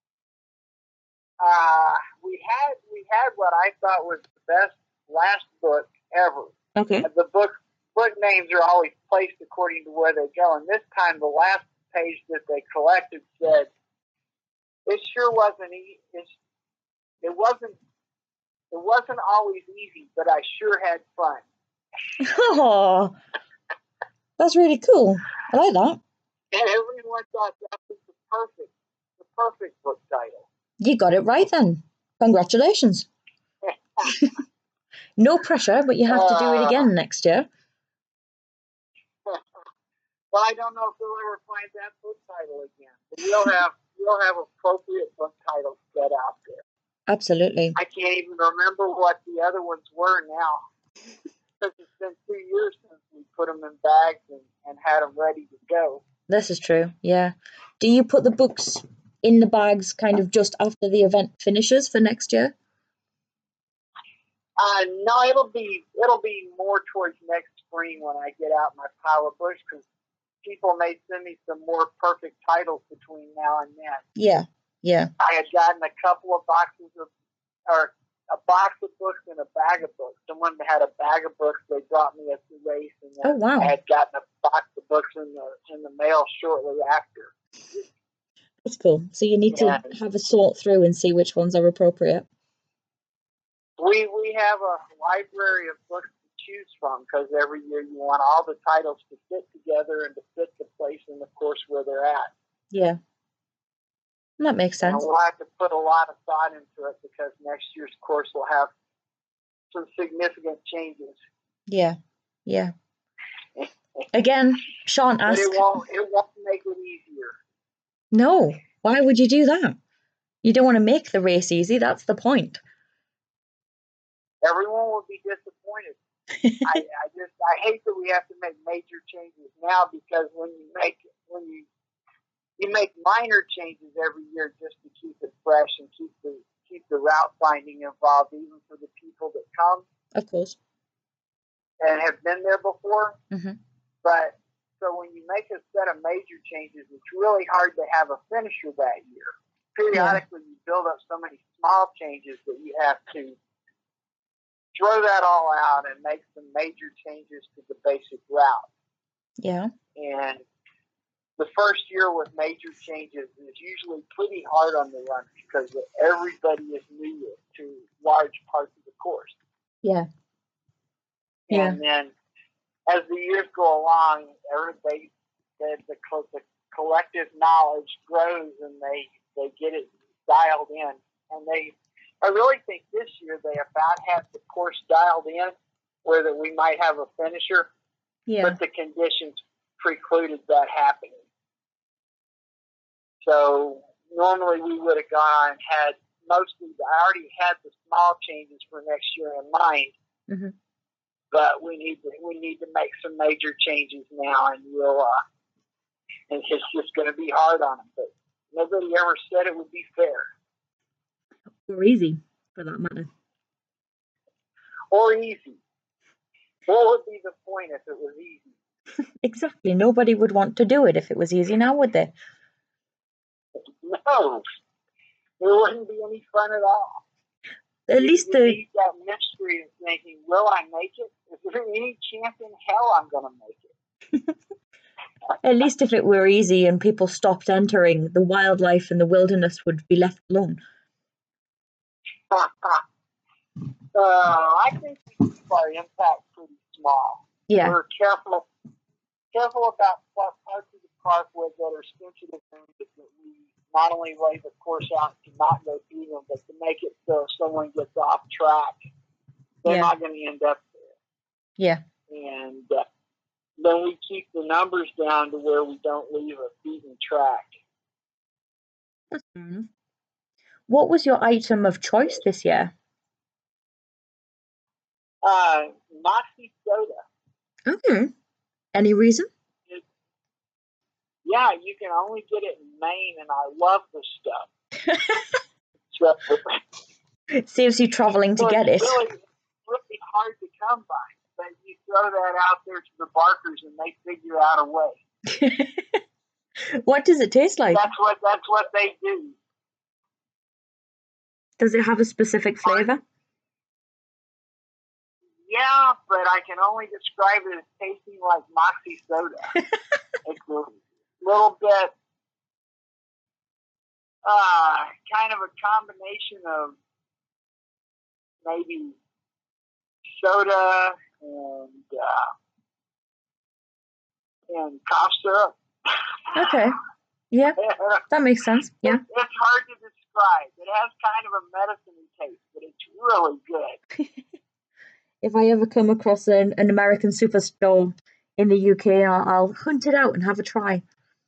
Uh, we had we had what I thought was the best last book ever. Okay. The book book names are always placed according to where they go, and this time the last page that they collected said, "It sure wasn't e- it's, it wasn't it wasn't always easy, but I sure had fun." Oh, that's really cool. I like that. And everyone thought that was the perfect the perfect book title. You got it right then. Congratulations. No pressure, but you have to do it again next year. Well, I don't know if we'll ever find that book title again. But we'll have we'll have appropriate book titles set out there. Absolutely. I can't even remember what the other ones were now. Because it's been two years since we put them in bags and, and had them ready to go. This is true, yeah. Do you put the books in the bags kind of just after the event finishes for next year? Uh, no, it'll be it'll be more towards next spring when I get out my pile of books, because people may send me some more perfect titles between now and then. Yeah, yeah. I had gotten a couple of boxes of, or a box of books and a bag of books. Someone had a bag of books they brought me at the race, and then Oh, wow. I had gotten a box of books in the in the mail shortly after. That's cool. So you need Yeah. to have a sort through and see which ones are appropriate. We we have a library of books to choose from, because every year you want all the titles to fit together and to fit the place in the course where they're at. Yeah. That makes sense. And we'll have to put a lot of thought into it, because next year's course will have some significant changes. Yeah, yeah. Again, Sean But asked... it won't, it won't make it easier. No, why would you do that? You don't want to make the race easy, that's the point. Everyone will be disappointed. I, I just I hate that we have to make major changes now, because when you make when you you make minor changes every year just to keep it fresh and keep the keep the route finding involved, even for the people that come. Of course. And have been there before. Mm-hmm. But so when you make a set of major changes, it's really hard to have a finisher that year, periodically you build up so many small changes that you have to throw that all out and make some major changes to the basic route. Yeah. And the first year with major changes is usually pretty hard on the runners because everybody is new to large parts of the course. Yeah. And yeah. then as the years go along, everybody, the, the, the collective knowledge grows and they, they get it dialed in. And they, I really think this year they about have the course dialed in where that we might have a finisher, Yeah. but the conditions precluded that happening. So normally we would have gone on and had mostly, I already had the small changes for next year in mind, mm-hmm. but we need to, we need to make some major changes now, and we'll, uh, and it's just going to be hard on them, but nobody ever said it would be fair. Or easy, for that matter. Or easy. What would be the point if it was easy? Exactly. Nobody would want to do it if it was easy now, would they? No. There wouldn't be any fun at all. At least we the... need that mystery of thinking, will I make it? Is there any chance in hell I'm going to make it? At least if it were easy and people stopped entering, the wildlife and the wilderness would be left alone. uh, I think we keep our impact pretty small. Yeah. We're careful careful about what parts of the park where that are sensitive areas that we not only lay the course out to not go through them, but to make it so if someone gets off track, they're yeah. not going to end up there. Yeah. And uh, then we keep the numbers down to where we don't leave a beaten track. That's fair enough. What was your item of choice this year? Uh, Moxie soda. Okay. Any reason? It, yeah, you can only get it in Maine, and I love the stuff. So, it saves you traveling to so get it's it. Really, really hard to come by. But you throw that out there to the barkers, and they figure out a way. What does it taste like? That's what that's what they do. Does it have a specific flavor? Yeah, but I can only describe it as tasting like Moxie soda. It's a little bit, uh, kind of a combination of maybe soda and uh, and cough syrup. Okay. Yeah, that makes sense. Yeah. It, it's hard to describe. It has kind of a medicine taste, but it's really good. If I ever come across an, an American superstore in the U K, I'll, I'll hunt it out and have a try.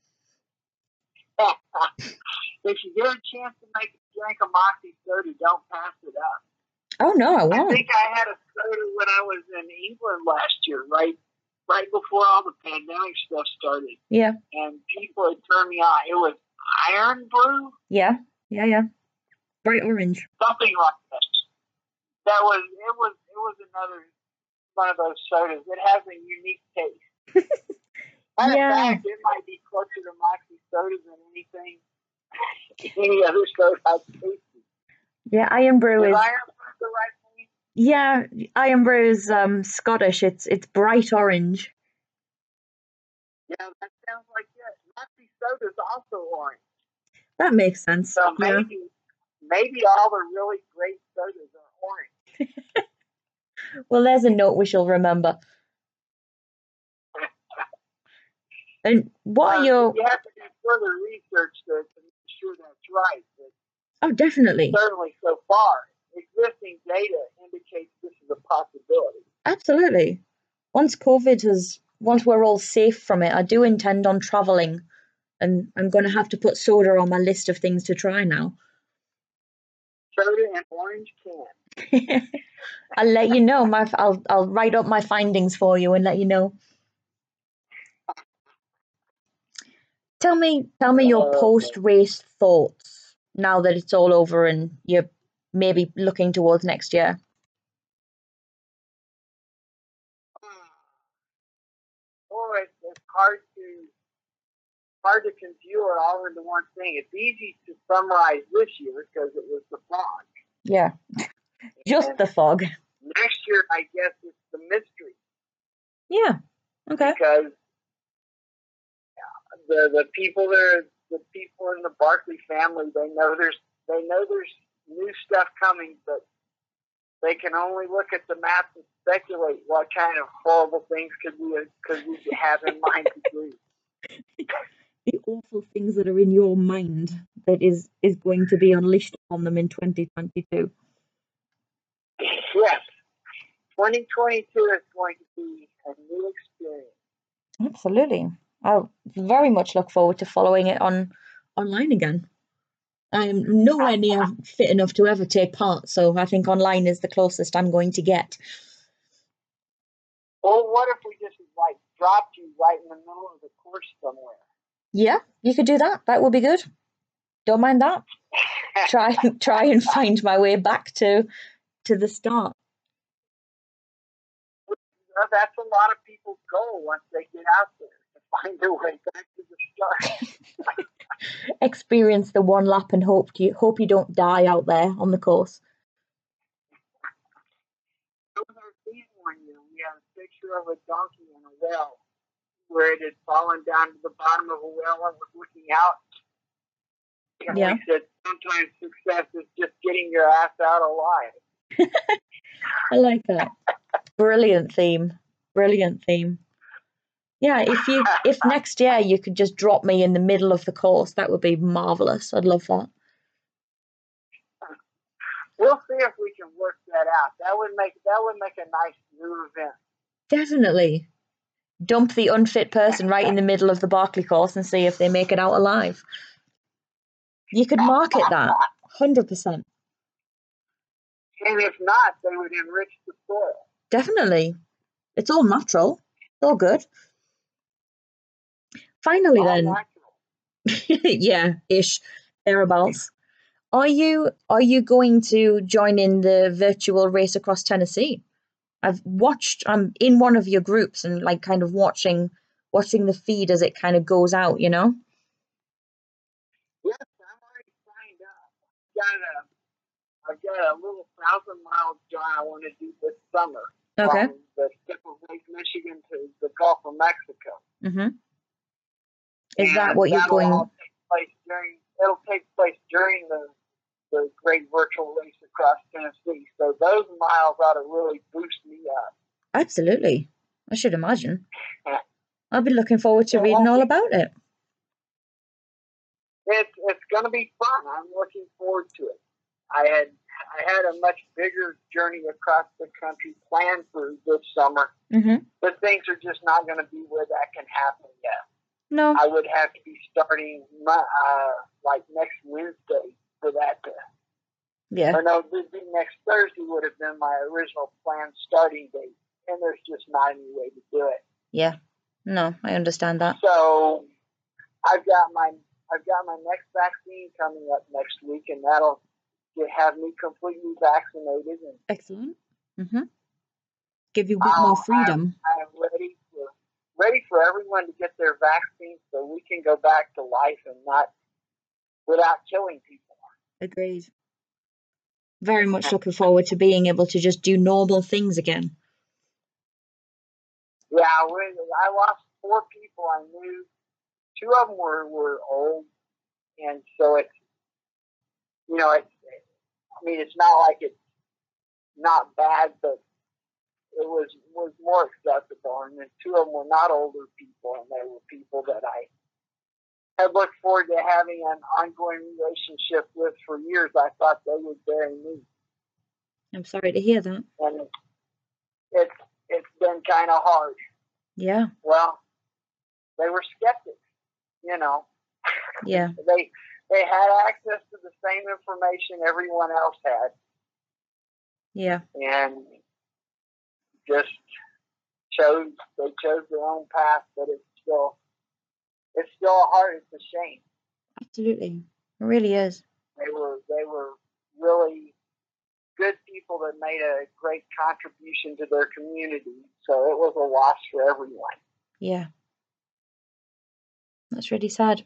If you get a chance to make a drink of Moxie soda, don't pass it up. Oh, no, I won't. I think I had a soda when I was in England last year, right right before all the pandemic stuff started. Yeah. And people had turned me on. It was Iron Brew? Yeah, yeah, yeah. Bright orange. Something like that. That was, it was, it was another one of those sodas. It has a unique taste. And yeah. in fact, it might be closer to Moxie soda than anything, any other soda I've tasted. Yeah, Iron Brew is... Is Iron Brew the right name? Yeah, Iron Brew is um, Scottish. It's it's bright orange. Yeah, that sounds like it. Moxie soda is also orange. That makes sense. So yeah. maybe maybe all the really great sodas are orange. Well, there's a note we shall remember. And what uh, are your... You have to do further research to, to make sure that's right. But oh, definitely. Certainly so far, existing data indicates this is a possibility. Absolutely. Once COVID has... Once we're all safe from it, I do intend on travelling. And I'm going to have to put soda on my list of things to try now. Soda and orange can. I'll let you know. My, I'll I'll write up my findings for you and let you know. Tell me, tell me your post-race thoughts now that it's all over and you're maybe looking towards next year. Oh, it's, it's hard to hard to congeal it all into one thing. It's easy to summarize this year because it was the fog. Yeah, just And the fog. next year, I guess it's the mystery. Yeah. Okay. Because the the people there, the people in the Barkley family, they know there's they know there's new stuff coming, but they can only look at the map and speculate what kind of horrible things could we could we have in mind to do. The awful things that are in your mind that is is going to be unleashed on them in twenty twenty-two. Yes, twenty twenty-two is going to be a new experience. Absolutely. I very much look forward to following it on online again. I'm nowhere near fit enough to ever take part, so I think online is the closest I'm going to get. Well, what if we just like dropped you right in the middle of the course somewhere? Yeah, you could do that. That would be good. Don't mind that. Try try and find my way back to to the start. Well, that's a lot of people's goal once they get out there, to find their way back to the start. Experience the one lap and hope you hope you don't die out there on the course. It was our theme one year. We had a picture of a donkey in a well where it had fallen down to the bottom of a well and was looking out. And Yeah. we said sometimes success is just getting your ass out alive. I like that. Brilliant theme. Brilliant theme. Yeah, if you if next year you could just drop me in the middle of the course, that would be marvelous. I'd love that. We'll see if we can work that out. That would make that would make a nice new event. Definitely. Dump the unfit person right in the middle of the Barkley course and see if they make it out alive. You could market that, one hundred percent. And if not, they would enrich the soil. Definitely. It's all natural. It's all good. Finally All then. natural. Yeah, ish. Thereabouts. Are you are you going to join in the virtual race across Tennessee? I've watched I'm in one of your groups and like kind of watching watching the feed as it kind of goes out, you know? Yes, I'm already signed up. Got a I've got a little thousand mile drive I want to do this summer. Okay. From the tip of Lake Michigan to the Gulf of Mexico. Mm-hmm. Is and that what you're that'll going? all take place during, it'll take place during the the great virtual race across Tennessee. So those miles ought to really boost me up. Absolutely. I should imagine. I'll be looking forward to reading all about it. It's it's going to be fun. I'm looking forward to it. I had I had a much bigger journey across the country planned for this summer, mm-hmm. but things are just not going to be where that can happen yet. No. I would have to be starting my, uh, like next Wednesday for that to. Yeah. Or no, this next Thursday would have been my original planned starting date, and there's just not any way to do it. Yeah. No, I understand that. So I've got my I've got my next vaccine coming up next week, and that'll get, have me completely vaccinated. And excellent. Mm-hmm. Give you a bit I'll, more freedom. I'm, I'm ready for ready for everyone to get their vaccine, so we can go back to life and not without killing people. Agreed. Very much looking forward to being able to just do normal things again. Yeah, I lost four people I knew. Two of them were, were old, and so it's, you know, it's, I mean, it's not like it's not bad, but it was was more acceptable. And then two of them were not older people, and they were people that I had looked forward to having an ongoing relationship with for years. I thought they would bury me. I'm sorry to hear that. And it's it's been kind of hard. Yeah. Well, they were skeptics, you know. Yeah. they they had access to the same information everyone else had. Yeah. And just chose they chose their own path, but it's still it's still hard. It's a shame. Absolutely, it really is. They were they were really good people that made a great contribution to their community. So it was a loss for everyone. Yeah. That's really sad.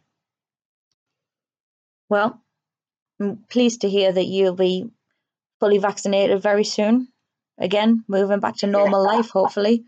Well, I'm pleased to hear that you'll be fully vaccinated very soon. Again, moving back to normal Yeah. life, hopefully.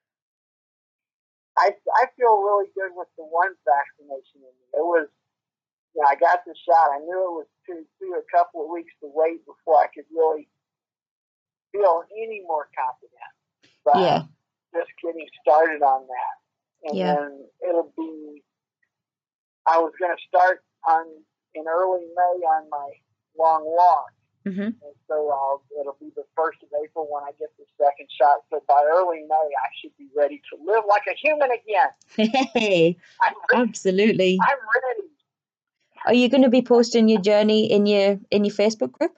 I, I feel really good with the one vaccination. It was, you know, I got the shot. I knew it was too, too a couple of weeks to wait before I could really feel any more confident. But Yeah. just getting started on that. And Yeah. then it'll be, I was going to start on in early May on my long walk. Mm-hmm. And so I'll, it'll be the first of April when I get the second shot. So by early May, I should be ready to live like a human again. Hey, I'm ready. absolutely. I'm ready. Are you going to be posting your journey in your in your Facebook group?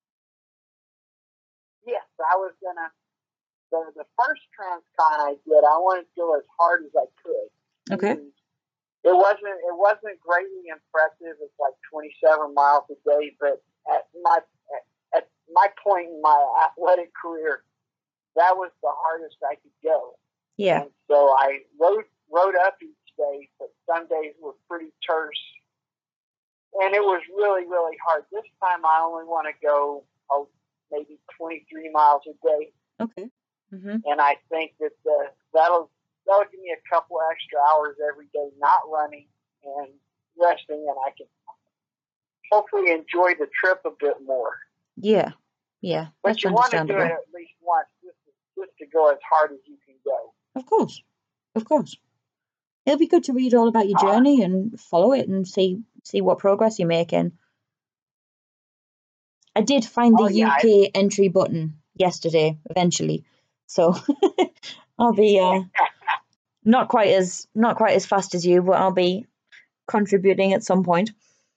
Yes, I was gonna. The the first transcon I did, I wanted to go as hard as I could. Okay. And it wasn't it wasn't greatly impressive. It's like twenty-seven miles a day, but at my at, at my point in my athletic career, that was the hardest I could go. Yeah. And so I rode rode up each day, but some days were pretty terse. And it was really, really hard. This time I only want to go oh, maybe twenty-three miles a day. Okay. Mm-hmm. And I think that the, that'll, that'll give me a couple of extra hours every day not running and resting, and I can hopefully enjoy the trip a bit more. Yeah. Yeah. But That's you want to do understandable. it at least once just to, just to go as hard as you can go. Of course. Of course. It'll be good to read all about your journey and follow it and see see what progress you're making. I did find the Oh, yeah, U K entry button yesterday, eventually. So I'll be uh, not quite as not quite as fast as you, but I'll be contributing at some point.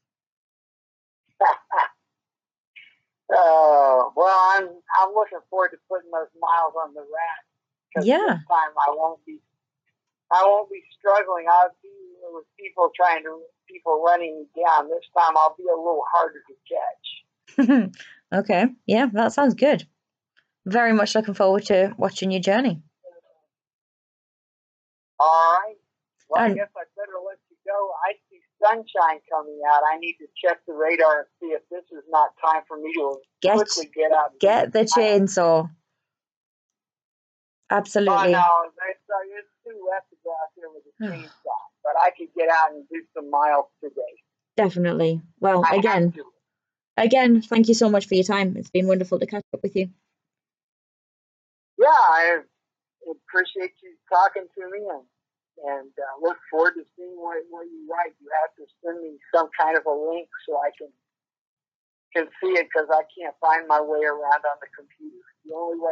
Uh, well, I'm I'm looking forward to putting those miles on the rack. Because Yeah. this time I won't be I won't be struggling. I'll be with people trying to people running me down. This time I'll be a little harder to catch. Okay. Yeah, that sounds good. Very much looking forward to watching your journey. All right. Well, And I guess I better let you go. I see sunshine coming out. I need to check the radar and see if this is not time for me to get quickly get out. And get the do my- chainsaw. Oh Absolutely. no, there's, there's two left to go out there with a chainsaw, but I could get out and do some miles today. Definitely. Well, I have again, to. again, thank you so much for your time. It's been wonderful to catch up with you. Yeah, I appreciate you talking to me, and and uh, look forward to seeing what, what you write. You have to send me some kind of a link so I can can see it, because I can't find my way around on the computer. The only way